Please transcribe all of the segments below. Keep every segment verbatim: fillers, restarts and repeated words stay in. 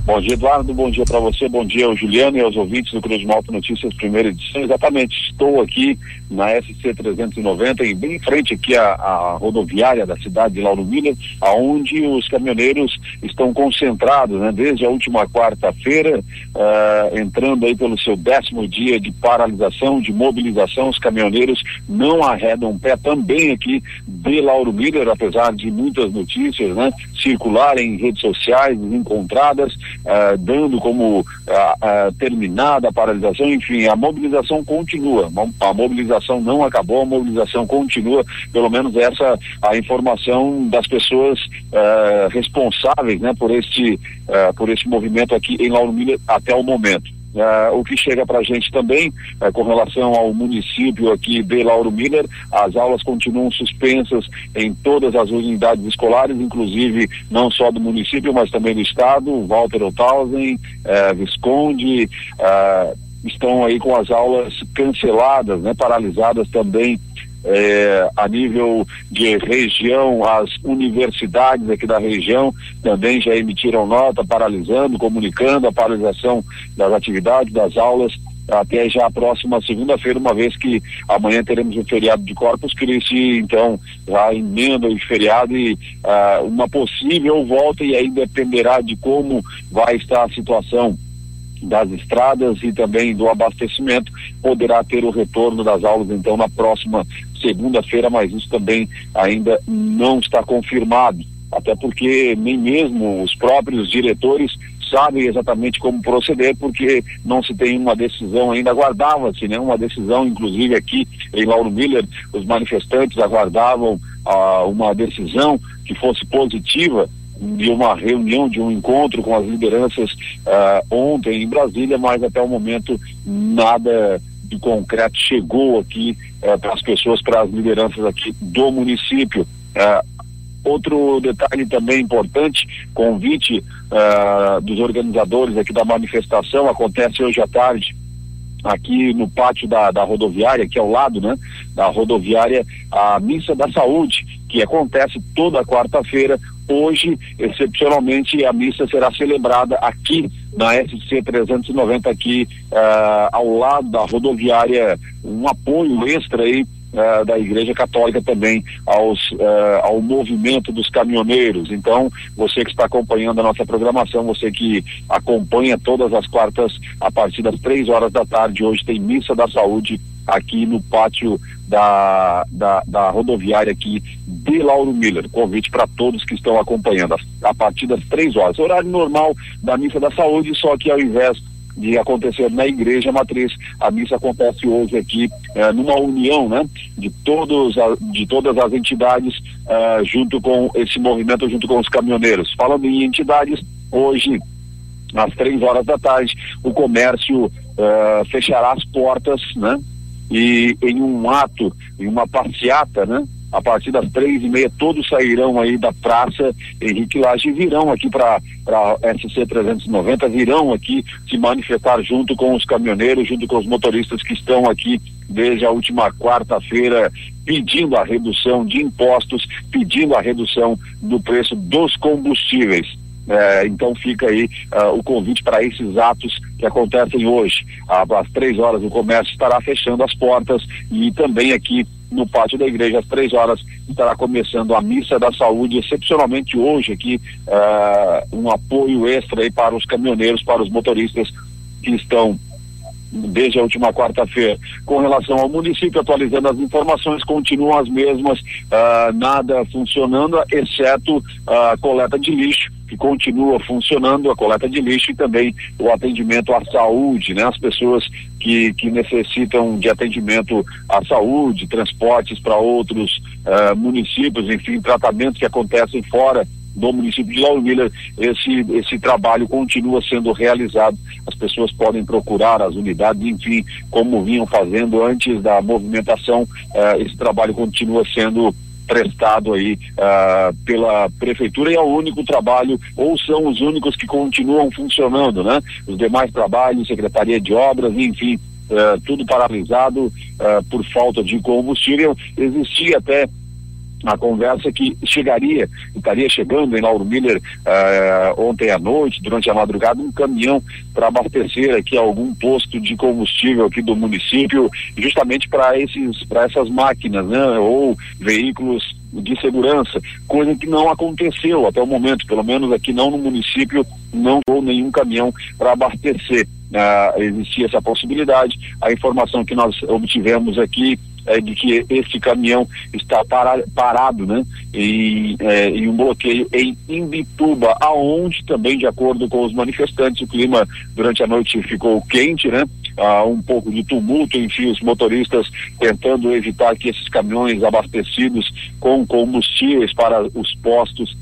Bom dia, Eduardo, bom dia para você, bom dia ao Juliano e aos ouvintes do Cruz de Malta Notícias, primeira edição. Exatamente, estou aqui na S C trezentos e noventa e bem em frente aqui à, à rodoviária da cidade de Lauro Miller, aonde os caminhoneiros estão concentrados, né, desde a última quarta-feira, uh, entrando aí pelo seu décimo dia de paralisação, de mobilização. Os caminhoneiros não arredam pé também aqui de Lauro Miller, apesar de muitas notícias, né, circularem em redes sociais, encontradas, Uh, dando como uh, uh, terminada a paralisação. Enfim, a mobilização continua, a mobilização não acabou, a mobilização continua, pelo menos essa a informação das pessoas uh, responsáveis, né, por este, uh, por este movimento aqui em Lauro Miller até o momento. Uh, o que chega para a gente também, uh, com relação ao município aqui de Lauro Miller, as aulas continuam suspensas em todas as unidades escolares, inclusive não só do município, mas também do estado. Walter Othausen, uh, Visconde, uh, estão aí com as aulas canceladas, né, paralisadas também. É, a nível de região, as universidades aqui da região também já emitiram nota paralisando, comunicando a paralisação das atividades, das aulas, até já a próxima segunda-feira, uma vez que amanhã teremos o feriado de Corpus Christi, então já emenda o feriado e uh, uma possível volta, e aí dependerá de como vai estar a situação das estradas e também do abastecimento, poderá ter o retorno das aulas então na próxima segunda-feira, mas isso também ainda não está confirmado, até porque nem mesmo os próprios diretores sabem exatamente como proceder, porque não se tem uma decisão ainda. Aguardava-se, né, uma decisão, inclusive aqui em Lauro Miller, os manifestantes aguardavam ah, uma decisão que fosse positiva, de uma reunião, de um encontro com as lideranças uh, ontem em Brasília, mas até o momento nada de concreto chegou aqui uh, para as pessoas, para as lideranças aqui do município. Uh, outro detalhe também importante, convite uh, dos organizadores aqui da manifestação, acontece hoje à tarde aqui no pátio da, da rodoviária, aqui ao lado, né, da rodoviária, a Missa da Saúde, que acontece toda quarta-feira. Hoje, excepcionalmente, a missa será celebrada aqui na S C trezentos e noventa, aqui uh, ao lado da rodoviária, um apoio extra aí uh, da Igreja Católica também aos, uh, ao movimento dos caminhoneiros. Então, você que está acompanhando a nossa programação, você que acompanha todas as quartas a partir das três horas da tarde, hoje tem Missa da Saúde aqui no pátio da, da, da rodoviária aqui de Lauro Miller. Convite para todos que estão acompanhando a, a partir das três horas, horário normal da Missa da Saúde, só que ao invés de acontecer na Igreja Matriz, a missa acontece hoje aqui eh, numa união, né, de todos a, de todas as entidades eh, junto com esse movimento, junto com os caminhoneiros. Falando em entidades, hoje às três horas da tarde o comércio eh, fechará as portas, né, e em um ato, em uma passeata, né, a partir das três e meia, todos sairão aí da Praça Henrique Lage e virão aqui para a S C trezentos e noventa, virão aqui se manifestar junto com os caminhoneiros, junto com os motoristas que estão aqui desde a última quarta-feira, pedindo a redução de impostos, pedindo a redução do preço dos combustíveis. É, então fica aí uh, o convite para esses atos que acontecem hoje. Ah, às três horas o comércio estará fechando as portas, e também aqui no pátio da igreja às três horas estará começando a Missa da Saúde, excepcionalmente hoje aqui uh, um apoio extra aí para os caminhoneiros, para os motoristas que estão desde a última quarta-feira. Com relação ao município, atualizando as informações, continuam as mesmas, uh, nada funcionando, exceto a coleta de lixo, que continua funcionando, a coleta de lixo, e também o atendimento à saúde, né? As pessoas que, que necessitam de atendimento à saúde, transportes para outros uh, municípios, enfim, tratamentos que acontecem fora do município de Lauro Miller, esse, esse trabalho continua sendo realizado. As pessoas podem procurar as unidades, enfim, como vinham fazendo antes da movimentação. Uh, esse trabalho continua sendo prestado aí uh, pela prefeitura, e é o único trabalho, ou são os únicos que continuam funcionando, né? Os demais trabalhos, Secretaria de Obras, enfim, uh, tudo paralisado uh, por falta de combustível. Existia até a conversa que chegaria, estaria chegando em Lauro Miller uh, ontem à noite, durante a madrugada, um caminhão para abastecer aqui algum posto de combustível aqui do município, justamente para esses, para essas máquinas, né, ou veículos de segurança, coisa que não aconteceu até o momento, pelo menos aqui não no município, não houve nenhum caminhão para abastecer. Uh, existia essa possibilidade. A informação que nós obtivemos aqui é de que este caminhão está para, parado, né, em, é, em um bloqueio em Imbituba, aonde também, de acordo com os manifestantes, o clima durante a noite ficou quente, né, ah, um pouco de tumulto, enfim, os motoristas tentando evitar que esses caminhões abastecidos com combustíveis para os postos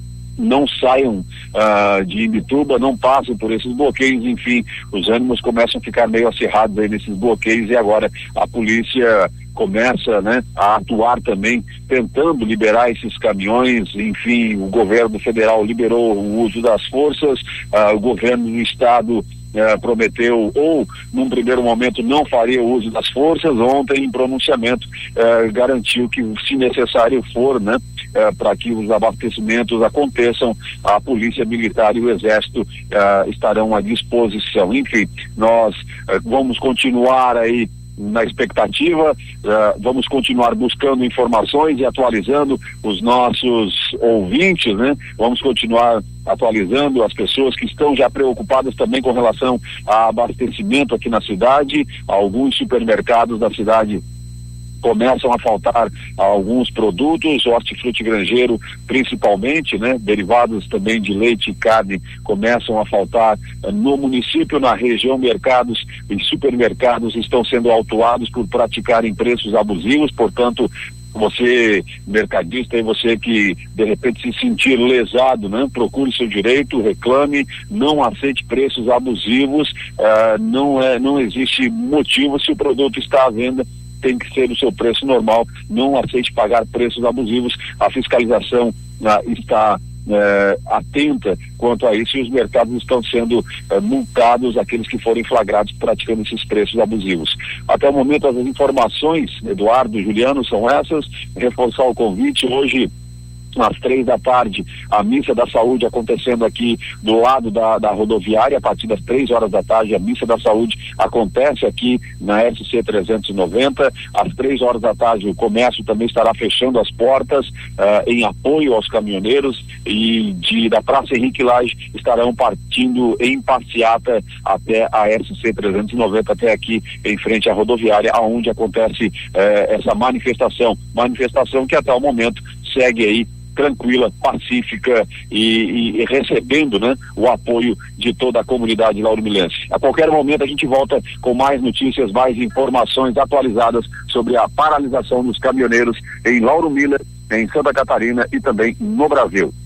não saiam uh, de Imbituba, não passem por esses bloqueios, enfim, os ânimos começam a ficar meio acirrados aí nesses bloqueios e agora a polícia começa, né, a atuar também, tentando liberar esses caminhões, enfim, o governo federal liberou o uso das forças, uh, o governo do estado Uh, prometeu, ou num primeiro momento não faria o uso das forças, ontem em pronunciamento uh, garantiu que, se necessário for, né, uh, para que os abastecimentos aconteçam, a Polícia Militar e o Exército uh, estarão à disposição. Enfim, nós uh, vamos continuar aí na expectativa, uh, vamos continuar buscando informações e atualizando os nossos ouvintes, né? Vamos continuar atualizando as pessoas que estão já preocupadas também com relação a abastecimento aqui na cidade. Alguns supermercados da cidade começam a faltar alguns produtos, hortifruti granjeiro principalmente, né? Derivados também de leite e carne começam a faltar no município, na região. Mercados e supermercados estão sendo autuados por praticarem preços abusivos, portanto, você, mercadista, e você que de repente se sentir lesado, né? Procure seu direito, reclame, não aceite preços abusivos, uh, não é, não existe motivo. Se o produto está à venda, tem que ser o seu preço normal, não aceite pagar preços abusivos. A fiscalização uh, está uh, atenta quanto a isso e os mercados estão sendo uh, multados, aqueles que forem flagrados praticando esses preços abusivos. Até o momento, as informações, Eduardo, Juliano, são essas. Reforçar o convite hoje, às três da tarde, a missa da saúde acontecendo aqui do lado da, da rodoviária. A partir das três horas da tarde, a missa da saúde acontece aqui na S C trezentos e noventa. Às três horas da tarde, o comércio também estará fechando as portas uh, em apoio aos caminhoneiros, e de, da Praça Henrique Lage estarão partindo em passeata até a S C trezentos e noventa, até aqui em frente à rodoviária, aonde acontece uh, essa manifestação. Manifestação que até o momento segue aí tranquila, pacífica e, e recebendo, né, o apoio de toda a comunidade lauromilense. A qualquer momento a gente volta com mais notícias, mais informações atualizadas sobre a paralisação dos caminhoneiros em Lauro Miller, em Santa Catarina e também no Brasil.